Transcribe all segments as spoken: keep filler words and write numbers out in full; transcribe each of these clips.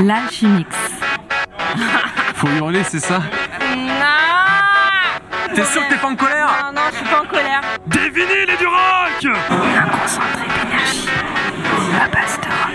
L'Alchimix. Faut hurler, c'est ça? Non. T'es sûr que t'es pas en colère? Non, non, je suis pas en colère. Des vinyles et du rock! Un concentré d'énergie. La base de rock.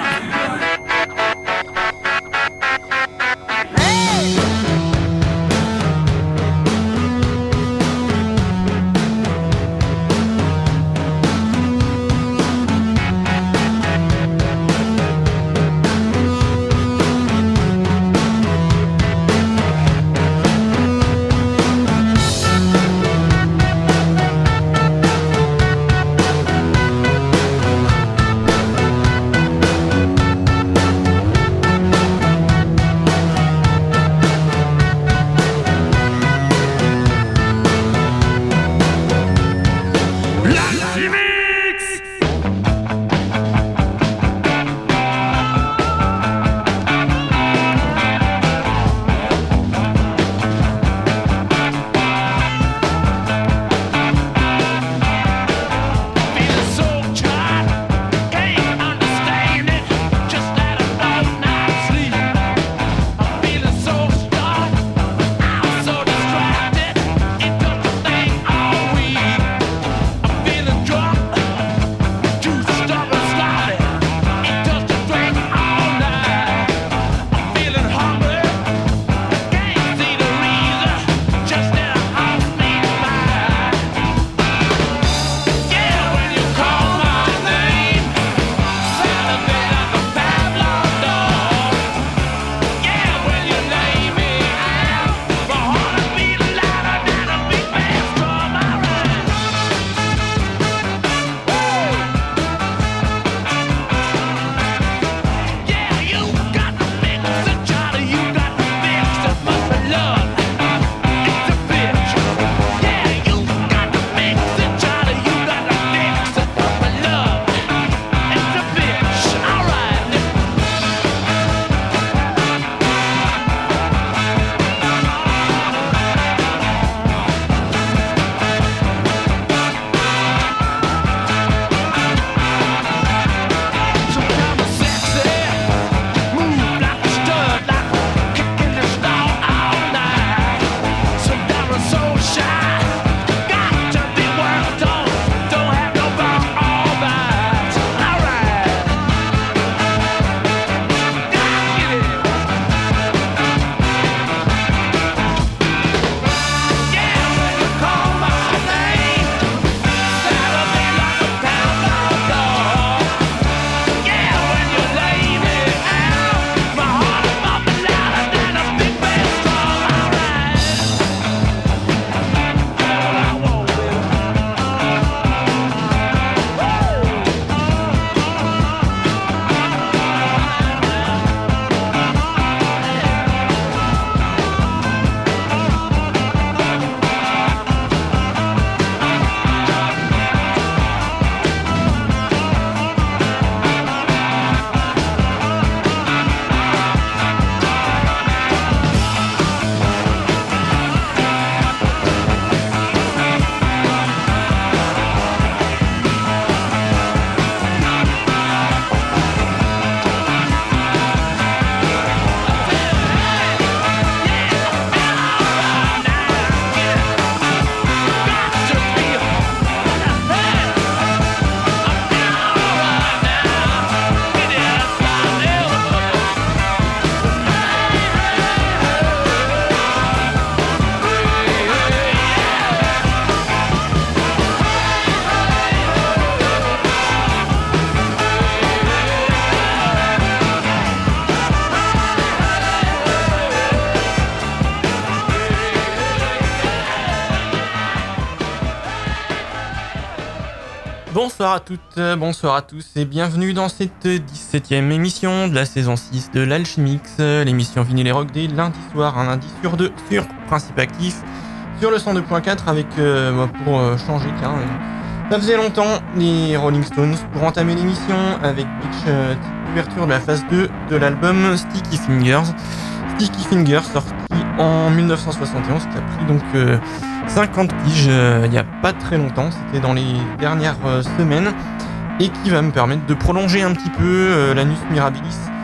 Bonsoir à toutes, bonsoir à tous et bienvenue dans cette dix-septième émission de la saison six de l'Alchimix, l'émission vinyle et rock des lundis soirs, un lundi sur deux sur Principe Actif, sur le cent deux point quatre avec, euh, pour euh, changer, tiens, euh, ça faisait longtemps, les Rolling Stones pour entamer l'émission avec Beach, euh, ouverture de la phase deux de l'album Sticky Fingers. Sticky Fingers sorti en dix-neuf cent soixante et onze, qui a pris donc euh, cinquante piges euh, il n'y a pas très longtemps, c'était dans les dernières euh, semaines, et qui va me permettre de prolonger un petit peu euh, l'Anus Mirabilis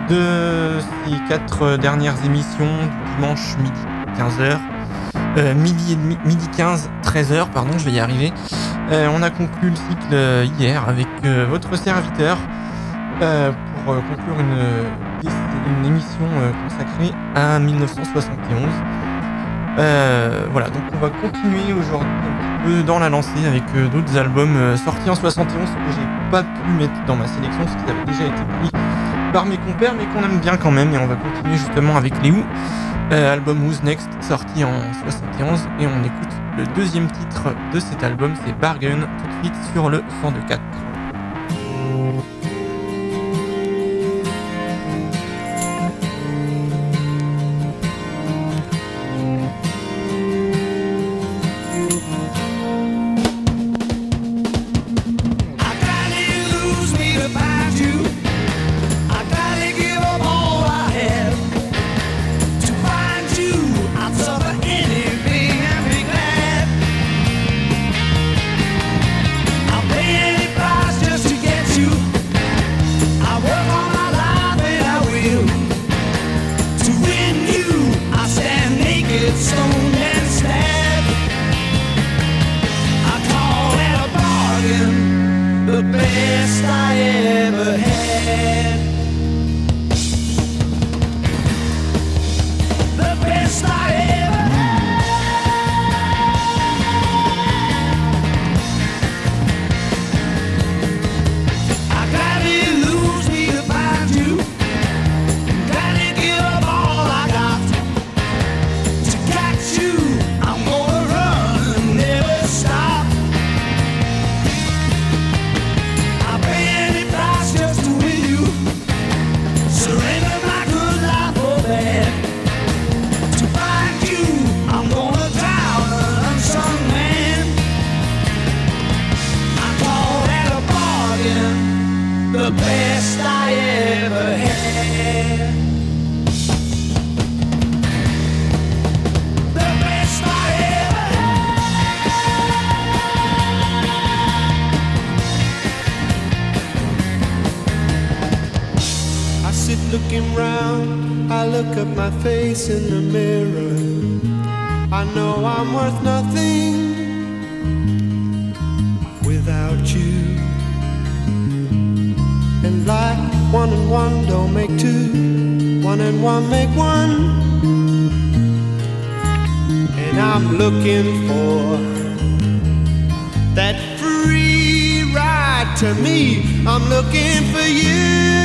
de ces quatre dernières émissions du dimanche midi quinze heures. Euh, midi, et demi, midi quinze, treize heures, pardon, je vais y arriver. Euh, on a conclu le cycle euh, hier avec euh, votre serviteur euh, pour euh, conclure une, une émission euh, consacrée à dix-neuf cent soixante et onze. Euh, voilà, donc on va continuer aujourd'hui un petit peu dans la lancée avec euh, d'autres albums euh, sortis en soixante et onze que j'ai pas pu mettre dans ma sélection parce qu'ils avaient déjà été pris par mes compères mais qu'on aime bien quand même, et on va continuer justement avec les Who, euh, album Who's Next sorti en soixante et onze, et on écoute le deuxième titre de cet album, c'est Bargain, tout de suite sur le cent deux virgule quatre. Looking round, I look at my face in the mirror. I know I'm worth nothing without you. And like one and one don't make two, one and one make one. And I'm looking for that free ride to me. I'm looking for you.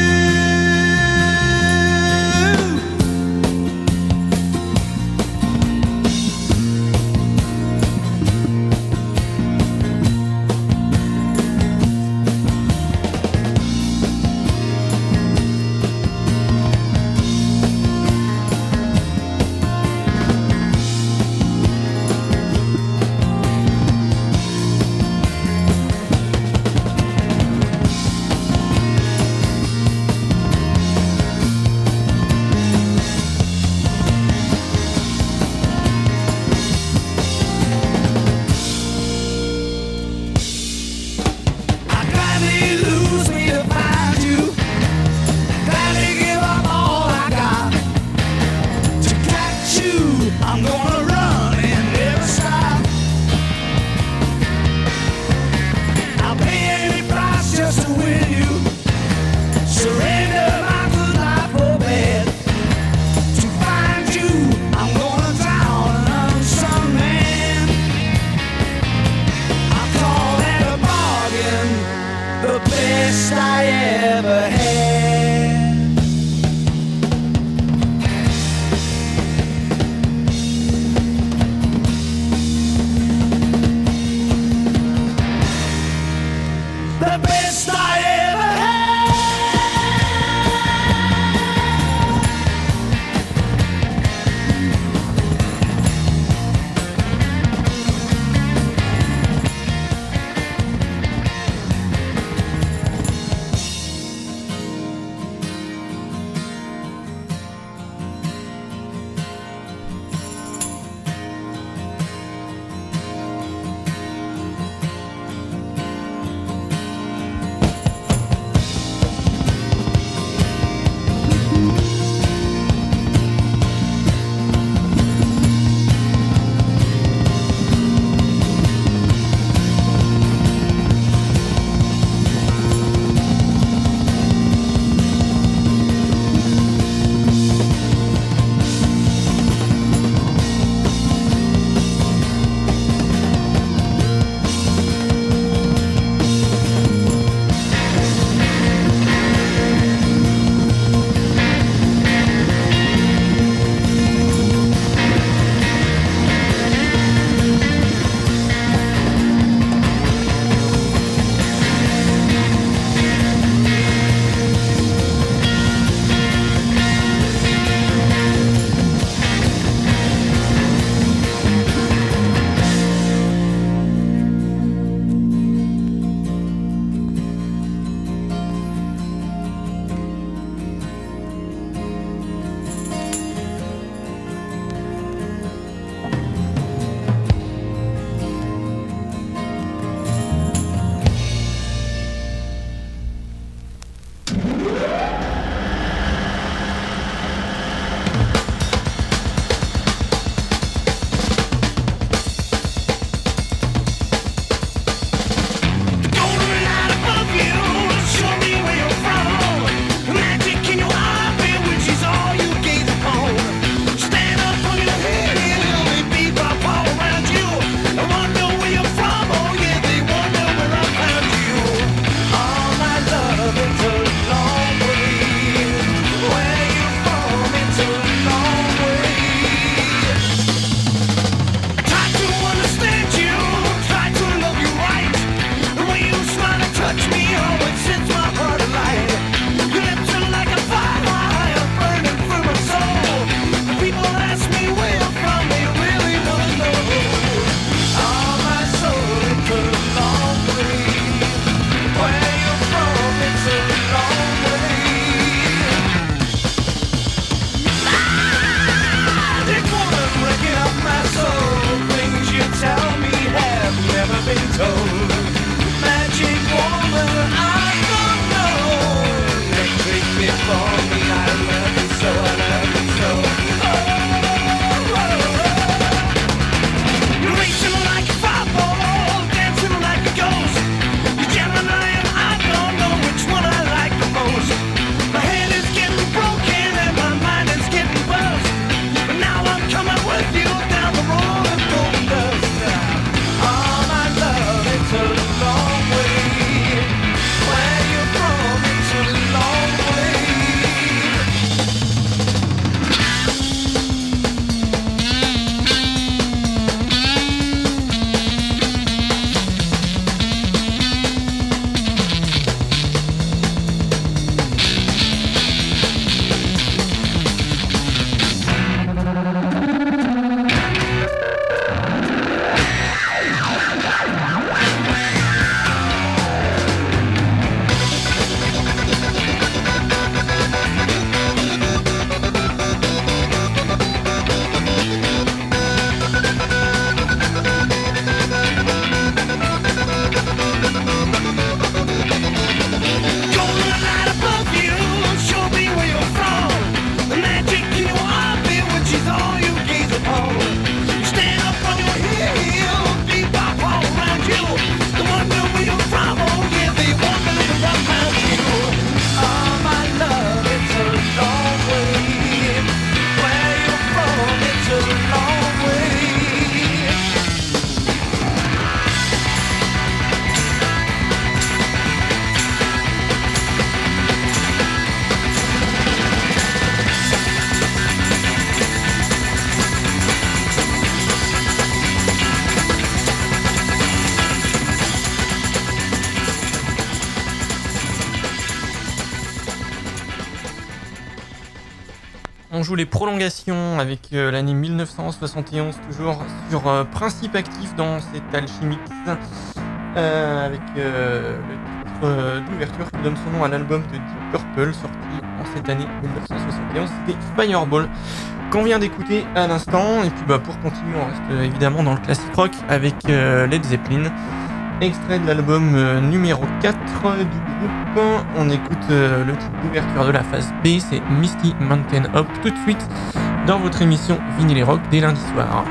On joue les prolongations avec euh, l'année mille neuf cent soixante et onze, toujours sur euh, Principe Actif dans cet Alchimix, euh, avec euh, le titre euh, d'ouverture qui donne son nom à l'album de Deep Purple, sorti en cette année mille neuf cent soixante et onze, c'était Fireball, qu'on vient d'écouter à l'instant. Et puis bah, pour continuer, on reste euh, évidemment dans le classique rock avec euh, Led Zeppelin, extrait de l'album euh, numéro quatre du groupe. On écoute euh, le titre d'ouverture de la phase B, c'est Misty Mountain Hop, tout de suite dans votre émission Vinyle et Rock dès lundi soir.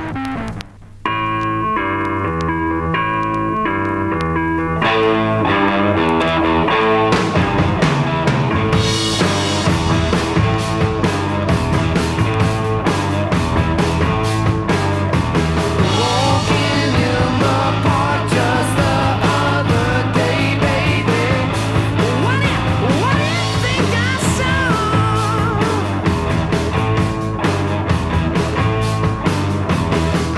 What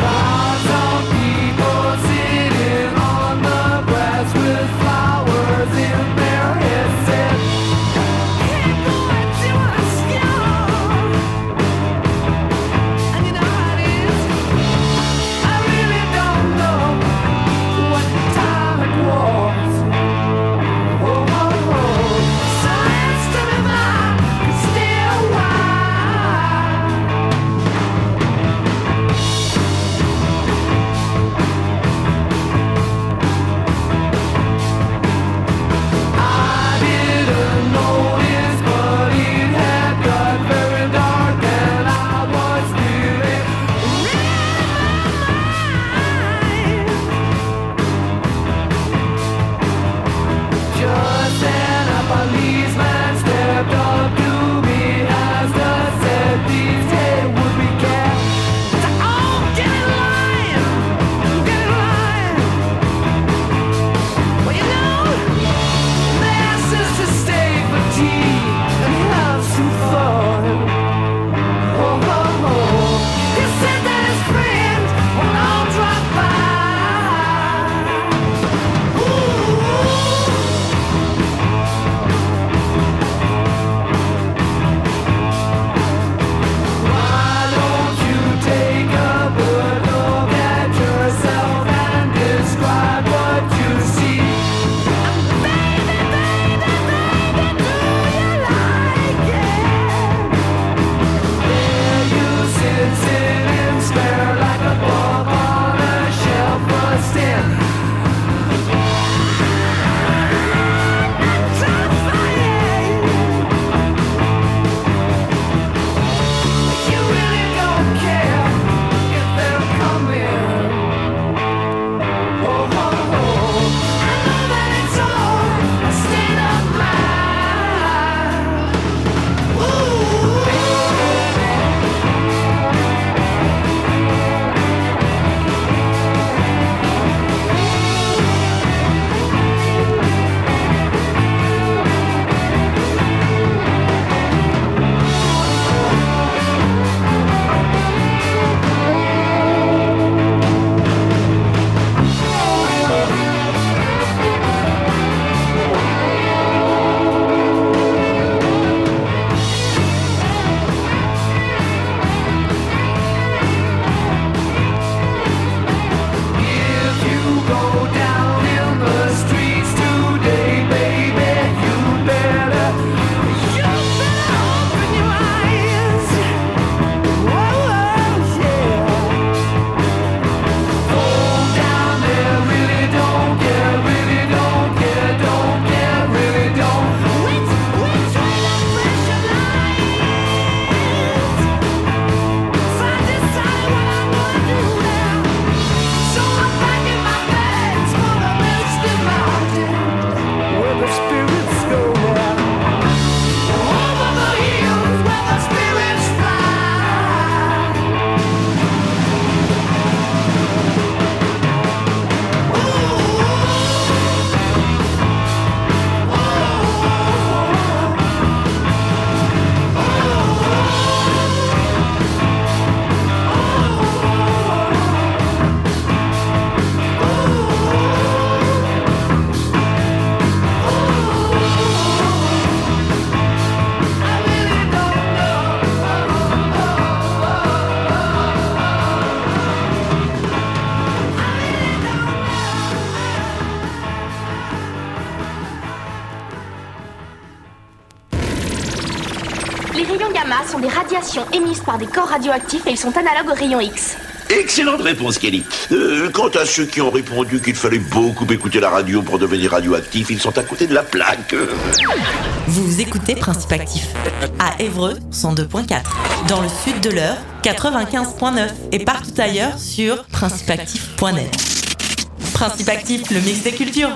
Les rayons gamma sont des radiations émises par des corps radioactifs et ils sont analogues aux rayons X. Excellente réponse, Kelly. Euh, quant à ceux qui ont répondu qu'il fallait beaucoup écouter la radio pour devenir radioactif, ils sont à côté de la plaque. Vous écoutez Principe Actif à Évreux cent deux virgule quatre, dans le sud de l'Eure quatre-vingt-quinze virgule neuf et partout ailleurs sur principe actif point net. Principe Actif, le mix des cultures.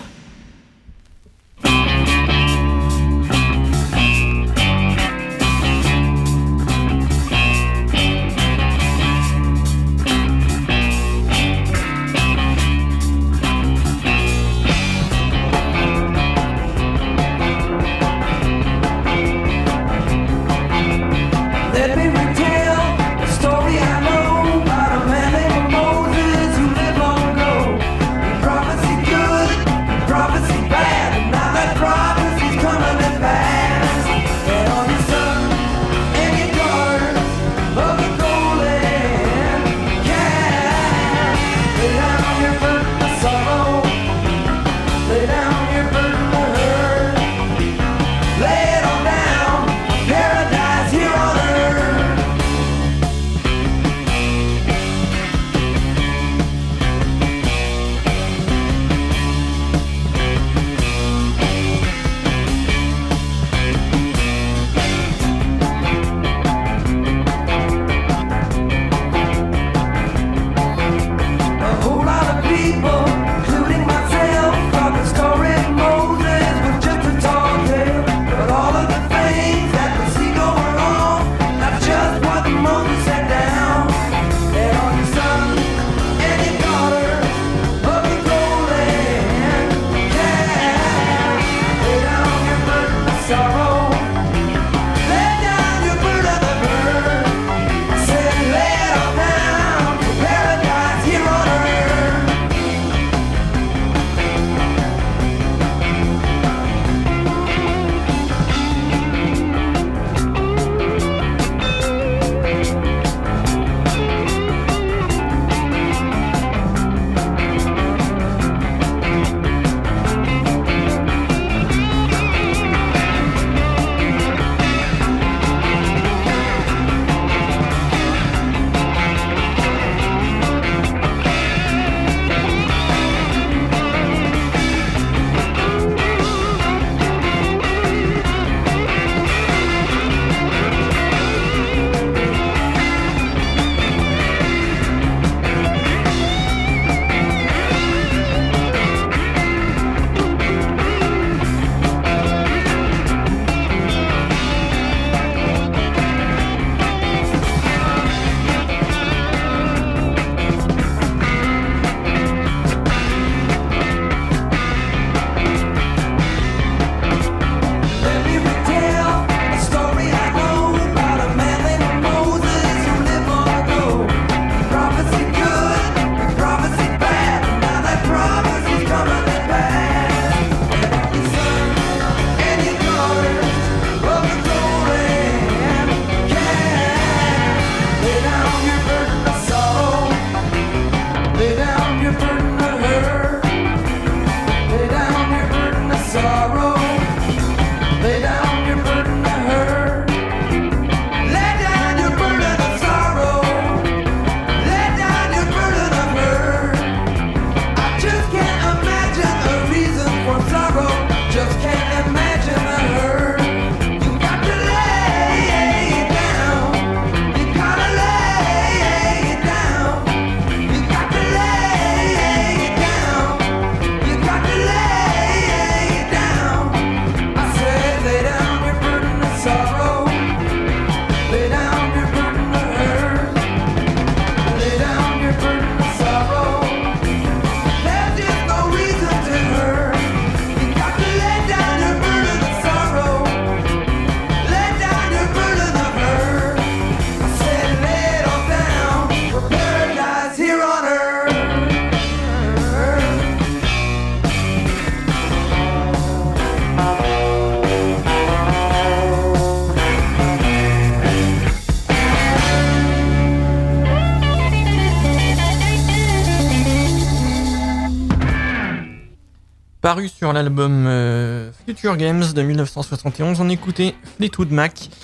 Paru sur l'album euh, Future Games de mille neuf cent soixante et onze, on écoutait Fleetwood Mac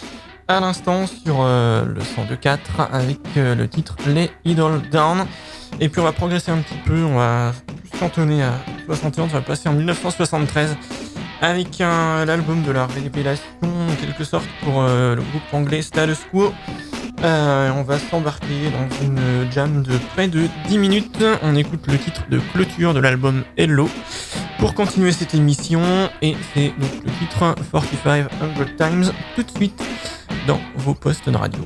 à l'instant sur euh, le cent deux quatre avec euh, le titre Lay It All Down. Et puis on va progresser un petit peu, on va cantonner à soixante et onze, on va passer en dix-neuf cent soixante-treize avec un, l'album de la révélation en quelque sorte pour euh, le groupe anglais Status Quo. Euh, on va s'embarquer dans une jam de près de dix minutes. On écoute le titre de clôture de l'album Hello pour continuer cette émission, et c'est donc le titre forty-five hundred Times tout de suite dans vos postes de radio.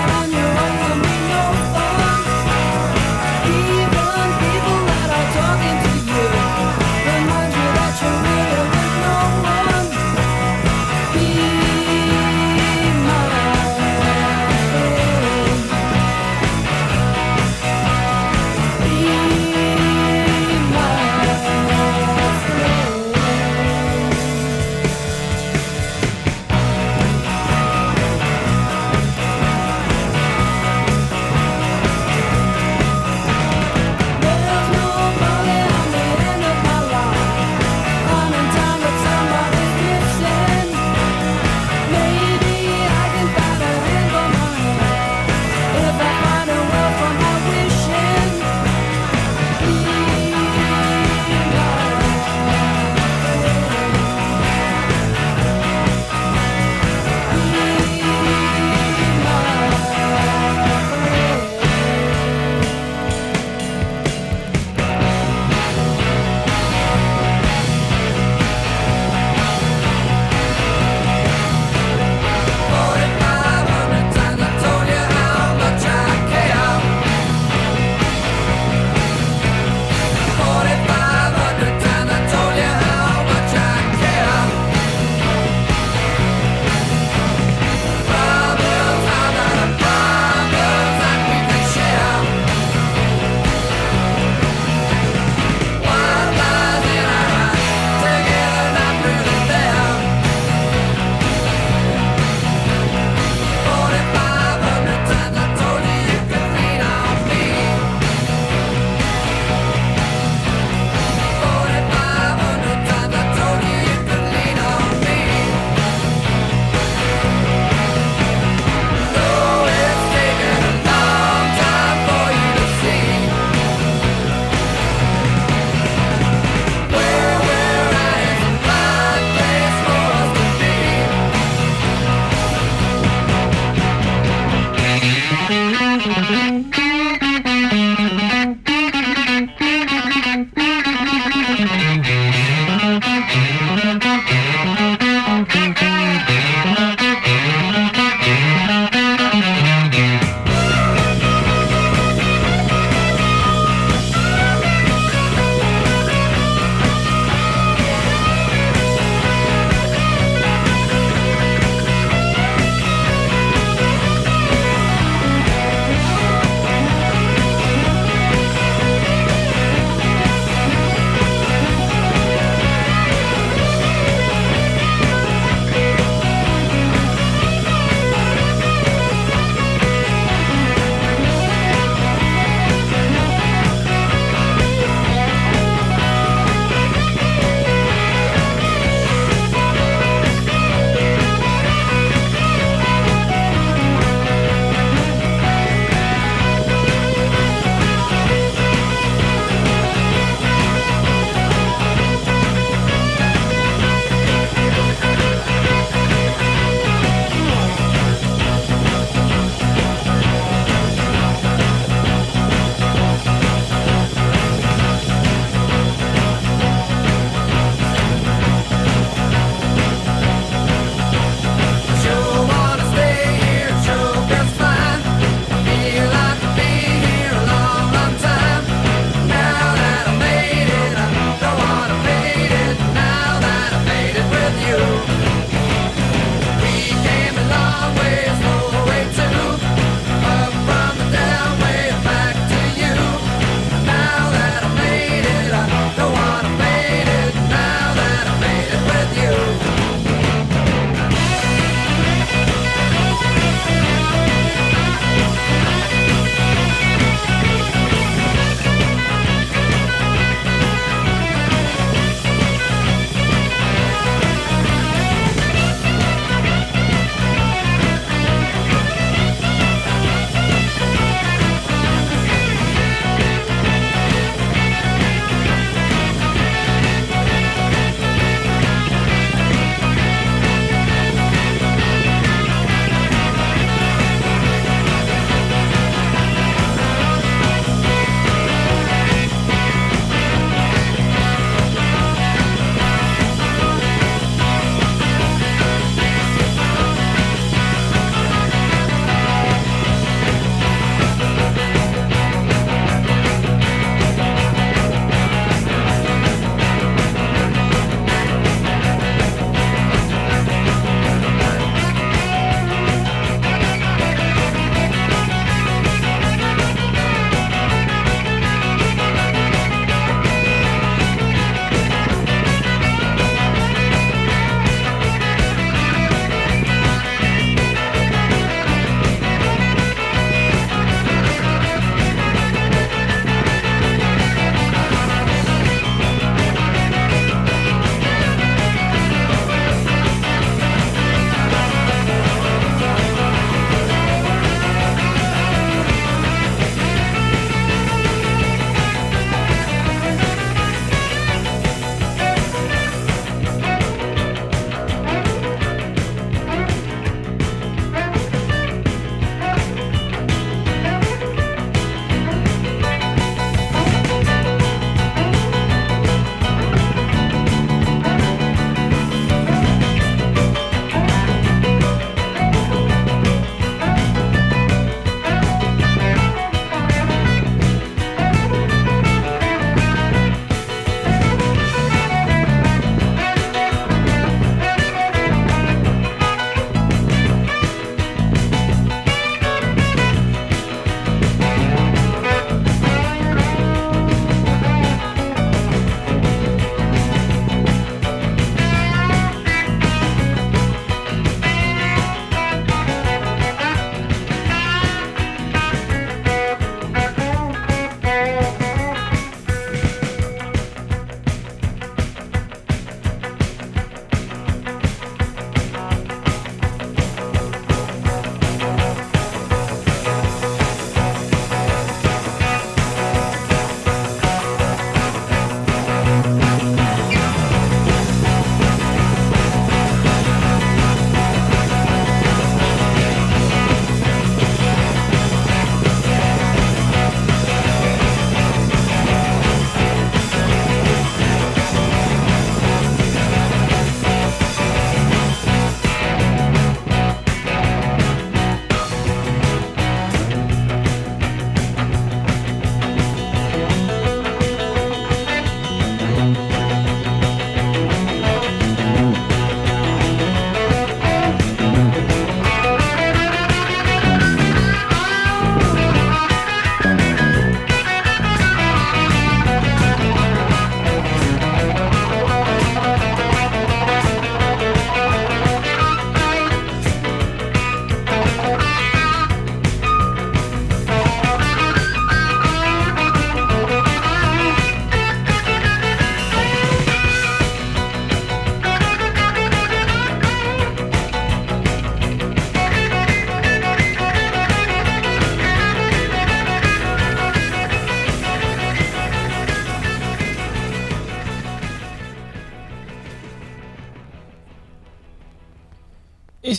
Talking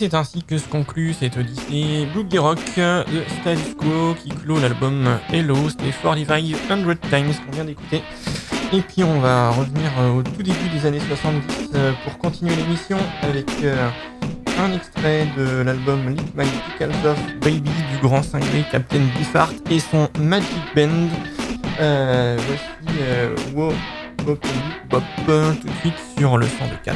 c'est ainsi que se conclut cette odyssée boogie rock de Status Quo qui clôt l'album Hello, c'était forty-five hundred Times qu'on vient d'écouter. Et puis on va revenir au tout début des années soixante-dix pour continuer l'émission avec un extrait de l'album Lick My Pickles Off Baby du grand cinglé Captain Beefheart et son Magic Band. Euh, voici euh, Wow Bop Bop tout de suite sur le cent deux quatre.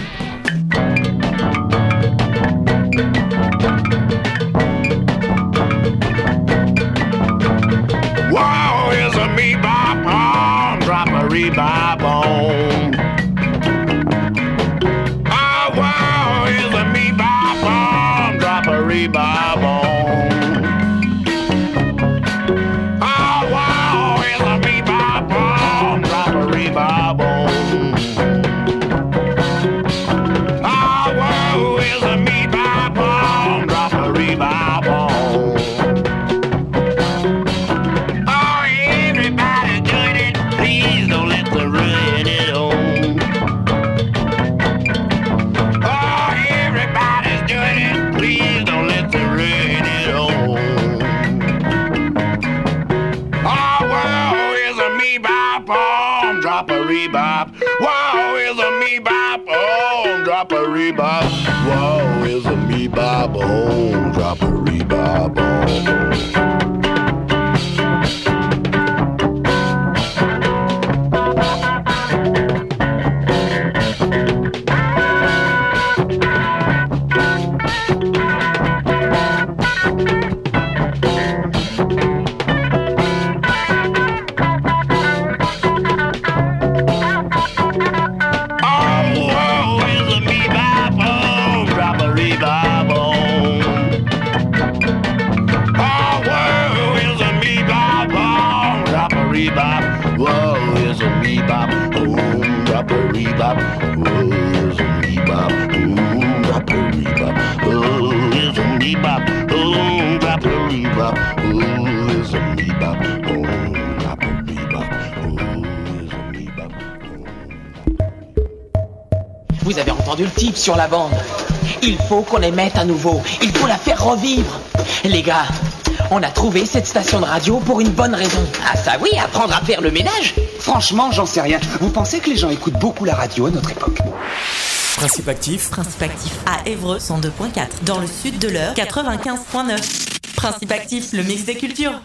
Wow, here's a me bop on, drop a rebop on. Ah, wow, here's a me bop on, drop a rebop on. Ah, wow, here's a me bop on, drop a rebop on. Ah, wow, here's a me bop on, drop a rebop on. Drop a rebop. Wow, is a me bop. Oh, drop a rebop. Wow, is a me bop. Oh, drop a rebop. Oh. Vous avez entendu le type sur la bande. Il faut qu'on les mette à nouveau. Il faut la faire revivre. Les gars, on a trouvé cette station de radio pour une bonne raison. Ah ça oui, apprendre à faire le ménage. Franchement, j'en sais rien. Vous pensez que les gens écoutent beaucoup la radio à notre époque? Principe actif. Principe actif à Évreux cent deux point quatre. Dans le sud de l'Eure quatre-vingt-quinze point neuf. Principe actif, le mix des cultures.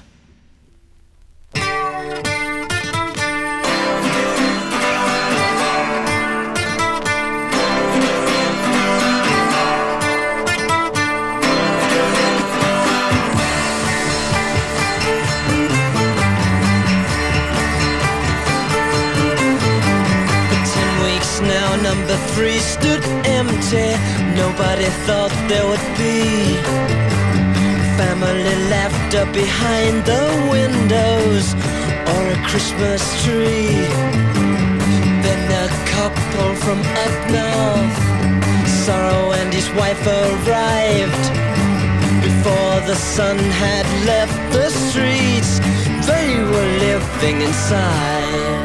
Now number three stood empty. Nobody thought there would be family laughter behind the windows or a Christmas tree. Then a couple from up north, Sorrow and his wife arrived. Before the sun had left the streets, they were living inside.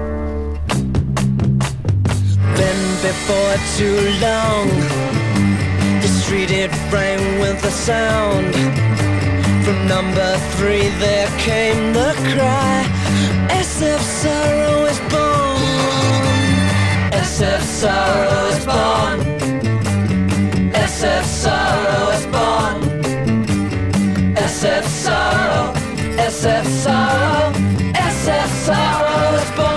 Before too long, the street it rang with a sound. From number three there came the cry, S F Sorrow is born. S F Sorrow is born. S F Sorrow is born. S F Sorrow, S F Sorrow, S F Sorrow is born.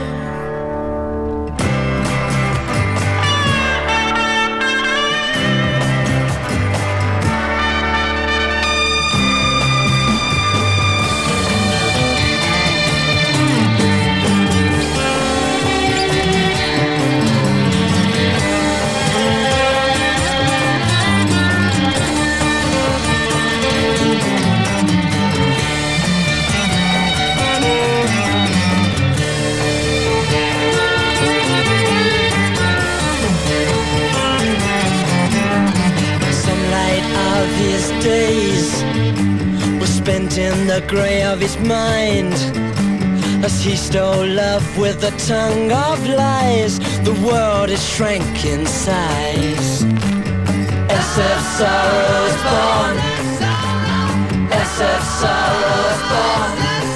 His days were spent in the grey of his mind, as he stole love with the tongue of lies. The world is shrank in size. S S F Sorrow's born. S F Sorrow's born.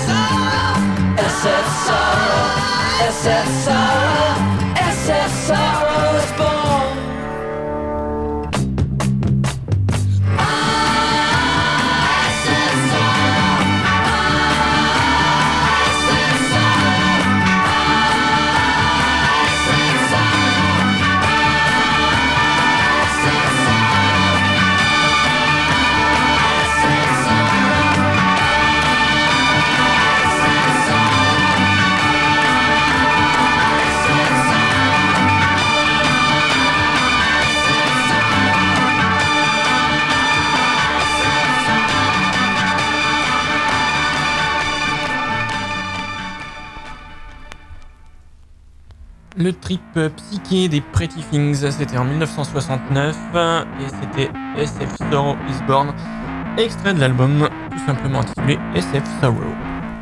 S F Sorrow, S F Sorrow, S F Sorrow's born. Le trip psyché des Pretty Things, c'était en dix-neuf cent soixante-neuf et c'était S F Sorrow is Born, extrait de l'album tout simplement intitulé S F Sorrow.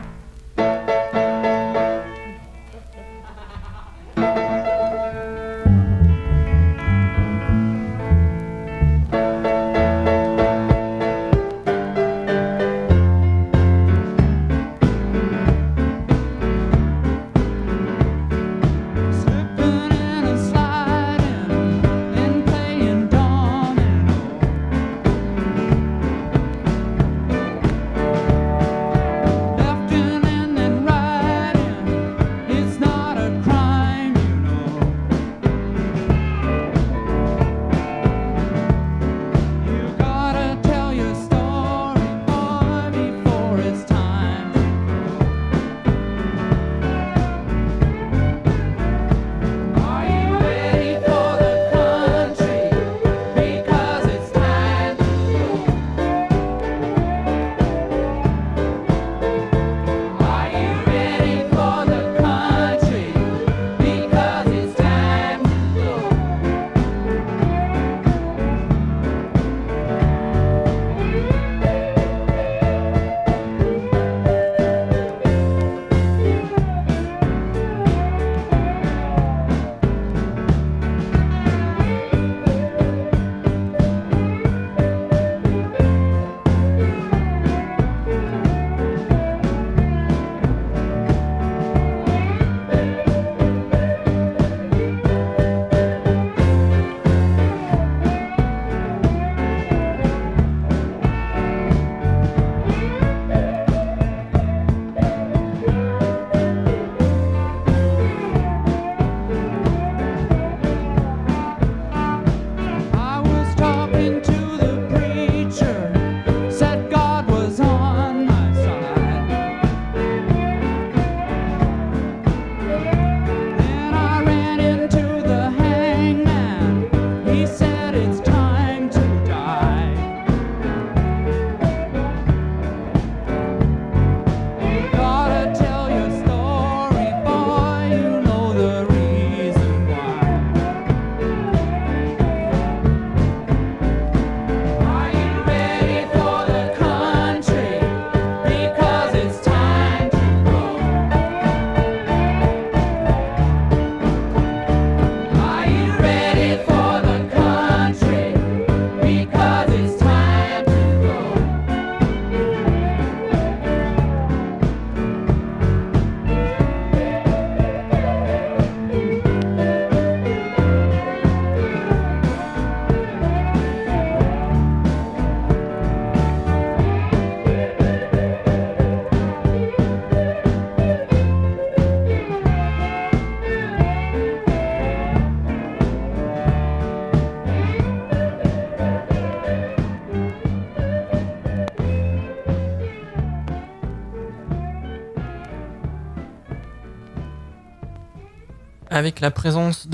avec la présence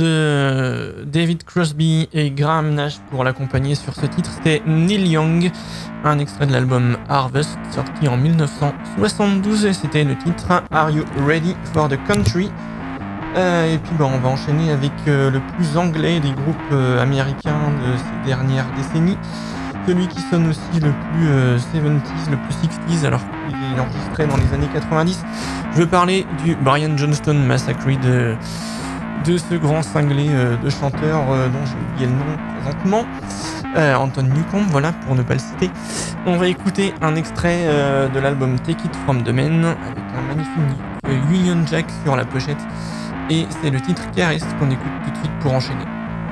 de David Crosby et Graham Nash pour l'accompagner sur ce titre. C'était Neil Young, un extrait de l'album Harvest sorti en dix-neuf cent soixante-douze et c'était le titre Are You Ready for the Country? Euh, et puis bah, on va enchaîner avec euh, le plus anglais des groupes euh, américains de ces dernières décennies, celui qui sonne aussi le plus euh, soixante-dix, le plus soixante alors qu'il est enregistré dans les années quatre-vingt-dix. Je veux parler du Brian Johnston Massacre, de, de ce grand cinglé euh, de chanteur euh, dont j'ai oublié le nom présentement. euh, Anton Newcombe, voilà, pour ne pas le citer. On va écouter un extrait euh, de l'album Take It From The Men, avec un magnifique Union Jack sur la pochette, et c'est le titre Caress qu'on écoute tout de suite pour enchaîner.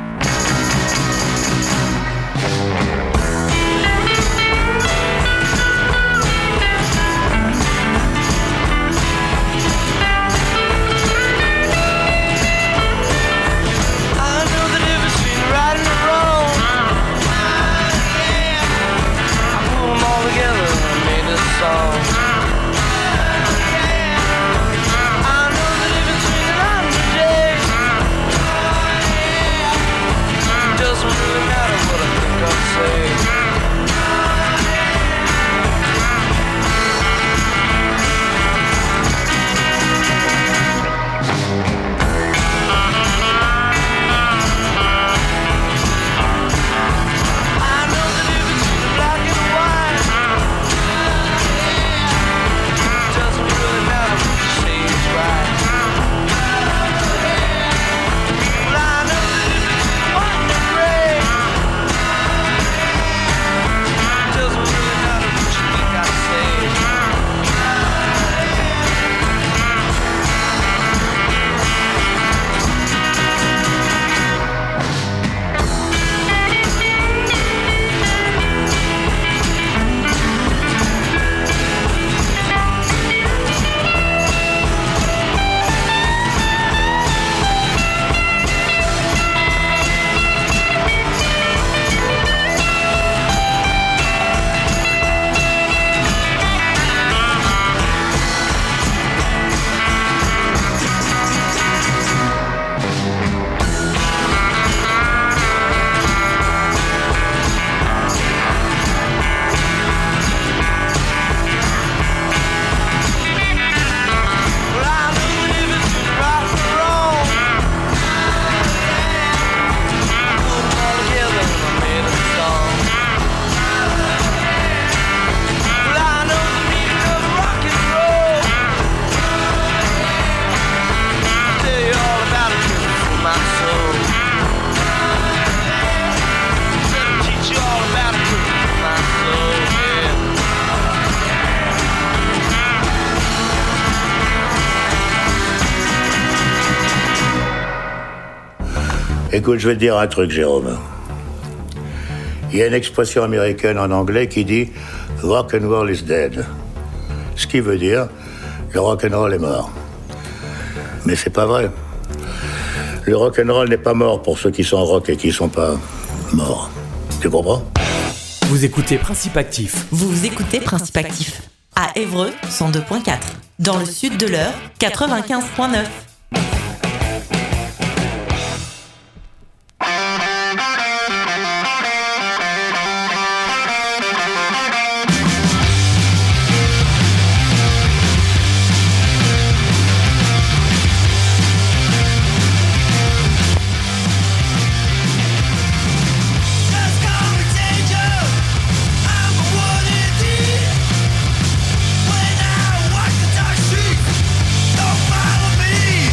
Écoute, je vais te dire un truc, Jérôme. Il y a une expression américaine en anglais qui dit « rock and roll is dead ». Ce qui veut dire « le rock and roll est mort ». Mais c'est pas vrai. Le rock and roll n'est pas mort pour ceux qui sont rock et qui ne sont pas morts. Tu comprends ? Vous écoutez Principe Actif. Vous écoutez Principe Actif. À Évreux, cent deux point quatre. Dans le sud de l'Eure, quatre-vingt-quinze point neuf. When I walk the dark streets, don't follow me.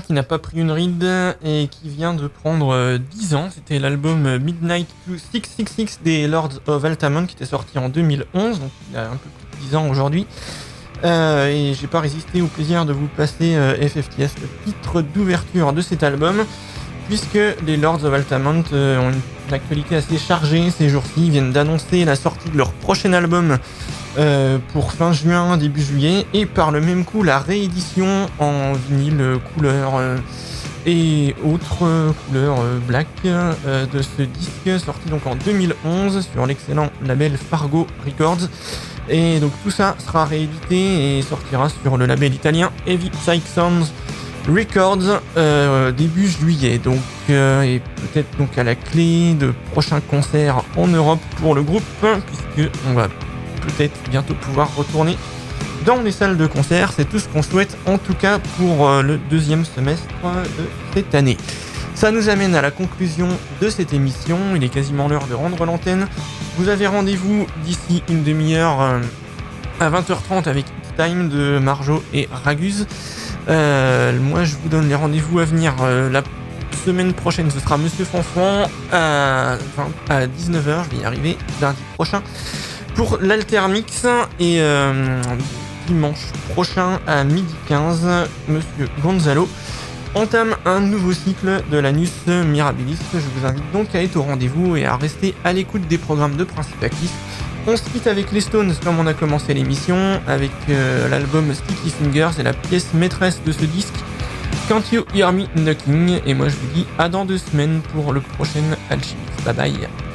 qui n'a pas pris une ride et qui vient de prendre euh, dix ans. C'était l'album Midnight six cent soixante-six des Lords of Altamont qui était sorti en deux mille onze, donc il a un peu plus de dix ans aujourd'hui. Euh, et j'ai pas résisté au plaisir de vous passer euh, F F T S, le titre d'ouverture de cet album, puisque les Lords of Altamont euh, ont une actualité assez chargée ces jours-ci. Ils viennent d'annoncer la sortie de leur prochain album euh, pour fin juin, début juillet, et par le même coup la réédition en vinyle couleur euh, et autres euh, couleurs euh, black euh, de ce disque, sorti donc en deux mille onze sur l'excellent label Fargo Records. Et donc tout ça sera réédité et sortira sur le label italien Heavy Psych Sounds Records euh, début juillet. Donc euh, et peut-être donc à la clé de prochains concerts en Europe pour le groupe, puisque on va peut-être bientôt pouvoir retourner dans les salles de concert. C'est tout ce qu'on souhaite en tout cas pour euh, le deuxième semestre de cette année. Ça nous amène à la conclusion de cette émission. Il est quasiment l'heure de rendre l'antenne. Vous avez rendez-vous d'ici une demi-heure euh, à vingt heures trente avec It's Time de Marjo et Raguse. Euh, moi, je vous donne les rendez-vous à venir euh, la semaine prochaine. Ce sera Monsieur Fanfan à, à dix-neuf heures. Je vais y arriver lundi prochain pour l'Altermix. Et euh, dimanche prochain à midi quinze, Monsieur Gonzalo entame un nouveau cycle de l'Anus Mirabilis. Je vous invite donc à être au rendez-vous et à rester à l'écoute des programmes de Principe Actif. On se quitte avec les Stones comme on a commencé l'émission, avec euh, l'album Sticky Fingers et la pièce maîtresse de ce disque, Can't You Hear Me Knocking. Et moi je vous dis à dans deux semaines pour le prochain Alchimix. Bye bye.